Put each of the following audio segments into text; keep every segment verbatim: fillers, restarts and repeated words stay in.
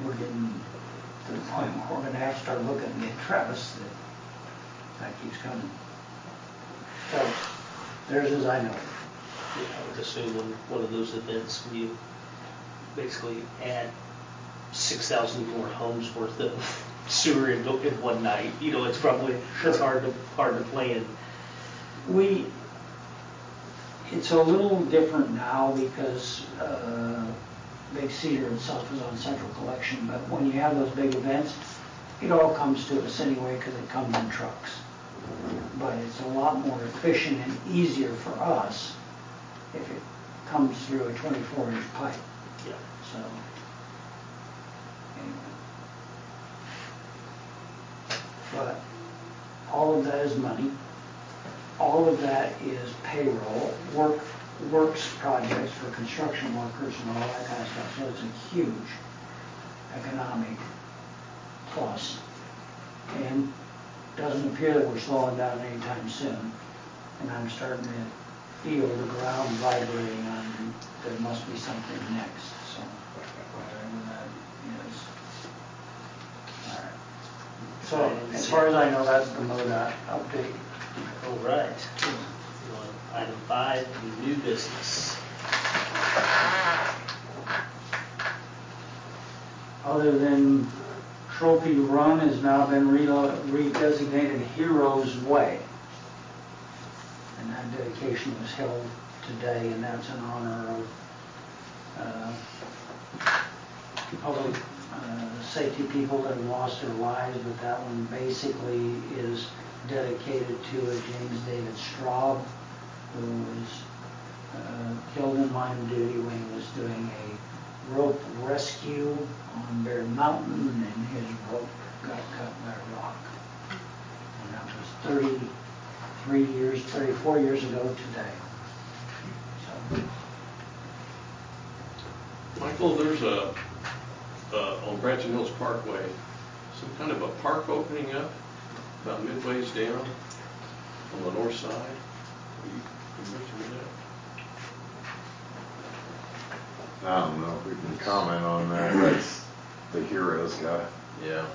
we're getting to the point where we're going to have to start looking at Travis that that keeps coming. So there's as I know. Yeah, I would assume on one of those events when you basically add six thousand more homes worth of sewer in, in one night, you know, it's probably sure. it's hard to hard to plan. We it's a little different now because uh, Big Cedar itself is on central collection, but when you have those big events, it all comes to us anyway because it comes in trucks. But it's a lot more efficient and easier for us if it comes through a twenty-four inch pipe. Yeah. So, anyway. But all of that is money. All of that is payroll, work, works projects for construction workers and all that kind of stuff. So it's a huge economic plus. And doesn't appear that we're slowing down anytime soon. And I'm starting to feel the ground vibrating on there must be something next. So whatever that is. All right. So as far as I know, that's the MoDOT update. All right. Item five, new business. Other than Trophy Run has now been redesignated Heroes Way. And that dedication was held today, and that's in honor of uh, public uh, safety people that have lost their lives, but that one basically is dedicated to a James David Straub, who was uh, killed in line of duty when he was doing a rope rescue on Bear Mountain, and his rope got cut by a rock. And that was thirty-three years, thirty-four years ago today. So. Michael, there's a, uh, on Branson Hills Parkway, some kind of a park opening up about midways down on the north side. Are you interested in that? I don't know if we can comment on that. That's the Heroes guy. Yeah.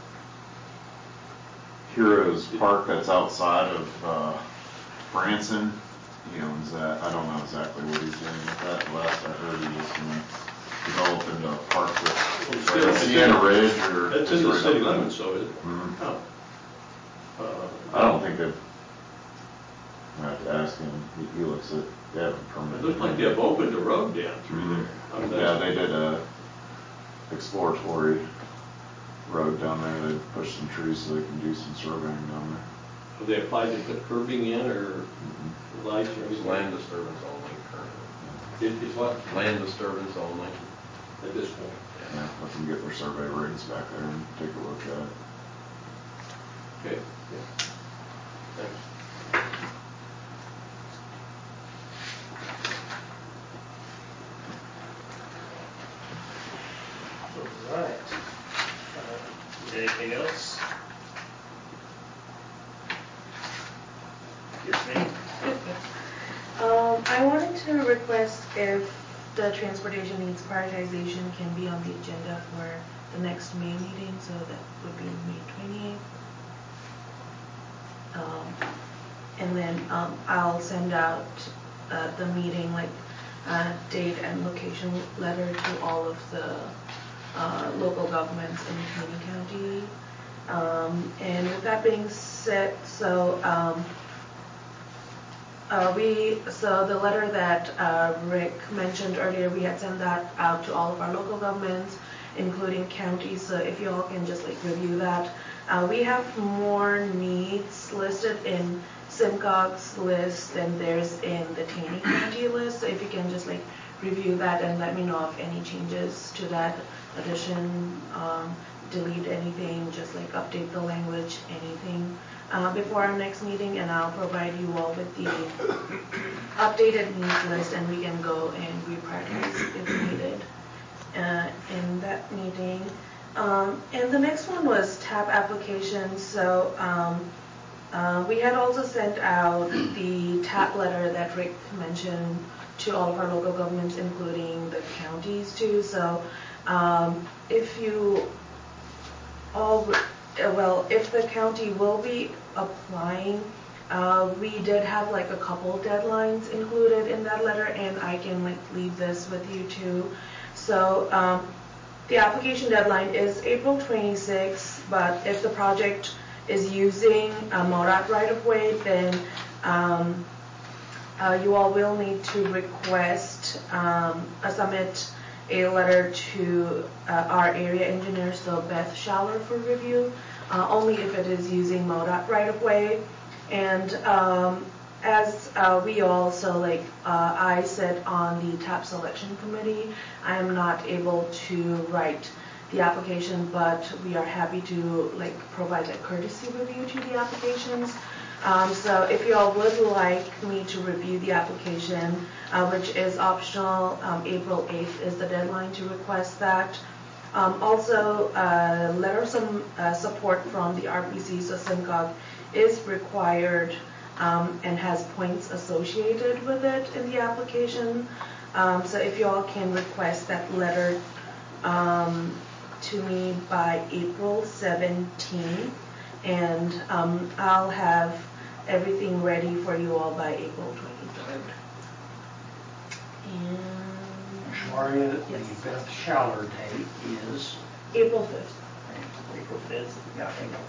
Heroes Park, that's outside of uh, Branson. He owns that. I don't know exactly what he's doing with that. Last I heard, he was going to develop into a park with well, uh, Sienna Ridge or. That's in the right city limits, so is it? Mm-hmm. Oh. Uh, I don't think they've. I have to ask him. He, he looks at. They haven't permitted. It looks like they've opened a road down through Mm-hmm. there. I mean, yeah, they did a exploratory road down there. They pushed some trees so they can do some surveying down there. Have they applied to put curbing in or Mm-hmm. lights or anything? Land disturbance only currently. It is what? Land disturbance only. At this point. Yeah, let them get their survey rigs back there and take a look at it. Okay. Yeah. Thanks. All right. Uh, anything else? Yes, ma'am. Um, I wanted to request if the transportation needs prioritization can be on the agenda for the next May meeting, so that would be May twenty-eighth. Um, and then um, I'll send out uh, the meeting, like uh, date and location letter to all of the uh, local governments in Caney County. Um, and with that being said, so um, Uh, we, so the letter that uh, Rick mentioned earlier, we had sent that out to all of our local governments, including counties, so if you all can just like review that. Uh, we have more needs listed in SIMCOG's list than there's in the Taney County list, so if you can just like review that and let me know if any changes to that addition, um, delete anything, just like update the language, anything. Uh, before our next meeting, and I'll provide you all with the updated needs list, and we can go and reprioritize if needed uh, in that meeting. Um, and the next one was TAP applications. So um, uh, we had also sent out the TAP letter that Rick mentioned to all of our local governments, including the counties too. So Um, if you all, uh, well, if the county will be applying, uh, we did have like a couple deadlines included in that letter, and I can like leave this with you too. So um, the application deadline is April twenty-sixth, but if the project is using a MODOT right-of-way, then um, uh, you all will need to request, um, uh, submit a letter to uh, our area engineer, so Beth Schaller, for review, uh, only if it is using MODOT right-of-way. And um, as uh, we also, like uh, I said on the TAP selection committee, I am not able to write the application, but we are happy to like provide a courtesy review to the applications. Um, so if you all would like me to review the application, uh, which is optional, um, April eighth is the deadline to request that. Um, also, a uh, letter of some uh, support from the R P C, so SIMCOG, is required um, and has points associated with it in the application. Um, so if you all can request that letter um, to me by April seventeenth, and um, I'll have everything ready for you all by April twenty-third. And Sharia, yes. the Beth Schaller date is, April fifth. April fifth. yeah, April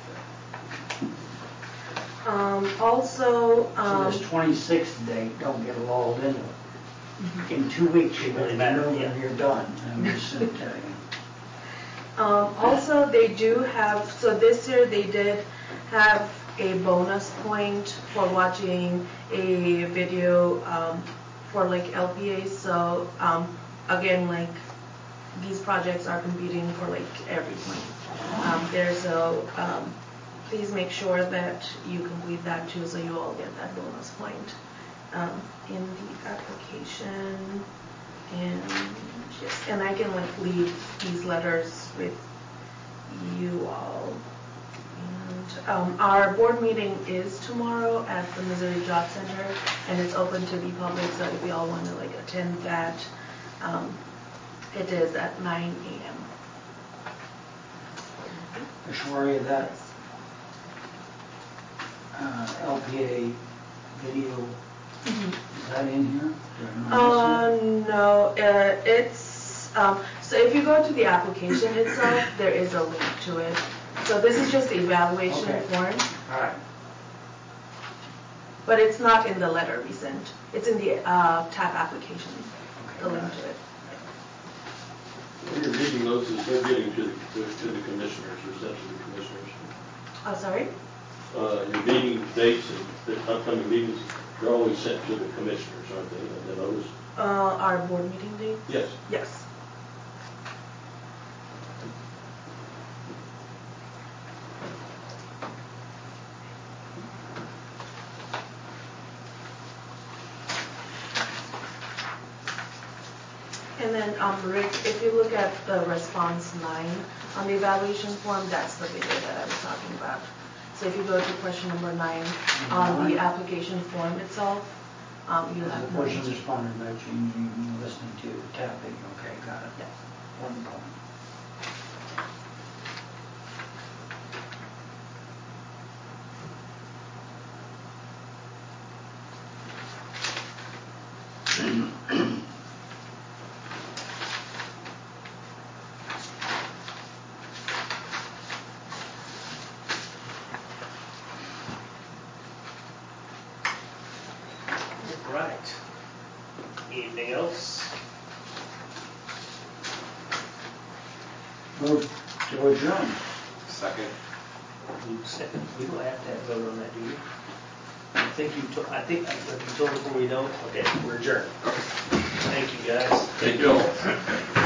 fifth. Um, also, So um, this twenty-sixth date, don't get lulled into it. In two weeks, you're Really gonna matter, know yeah. when you're done, I'm just gonna tell you. Um, also, they do have, so this year they did have a bonus point for watching a video um, for like L P A. So um, again, like these projects are competing for like every point um, there. So um, please make sure that you complete that too, so you all get that bonus point um, in the application. And just, and I can like leave these letters with you all. And um, our board meeting is tomorrow at the Missouri Job Center, and it's open to the public, so if you all want to like attend that, um, it is at nine A M Sharia, that uh, L P A video, is that in here? Did I miss it? Uh, no, uh, it's, um, so if you go to the application itself, there is a link to it. So this is just the evaluation Okay. form, All right. but it's not in the letter we sent. It's in the uh, TAP application, the link to it. When you're reading those, is they're getting to the, to to the commissioners, or sent to the commissioners? Oh, sorry? Uh, your meeting dates and the upcoming meetings, they're always sent to the commissioners, aren't they, the notice? Uh, our board meeting date? Yes. Yes. And then, um, Rick, if you look at the response nine on the evaluation form, that's the video that I was talking about. So if you go to question number nine on the application form itself, um, you The have. person responded by changing, listening to tapping, okay, got it. Yes. One point. Right. Anything else? Move to adjourn. Second. You second, we don't have to have a vote on that, do you? I think you told, I think, have you told us where we don't? Okay, we're adjourned. Thank you, guys. Thank you all.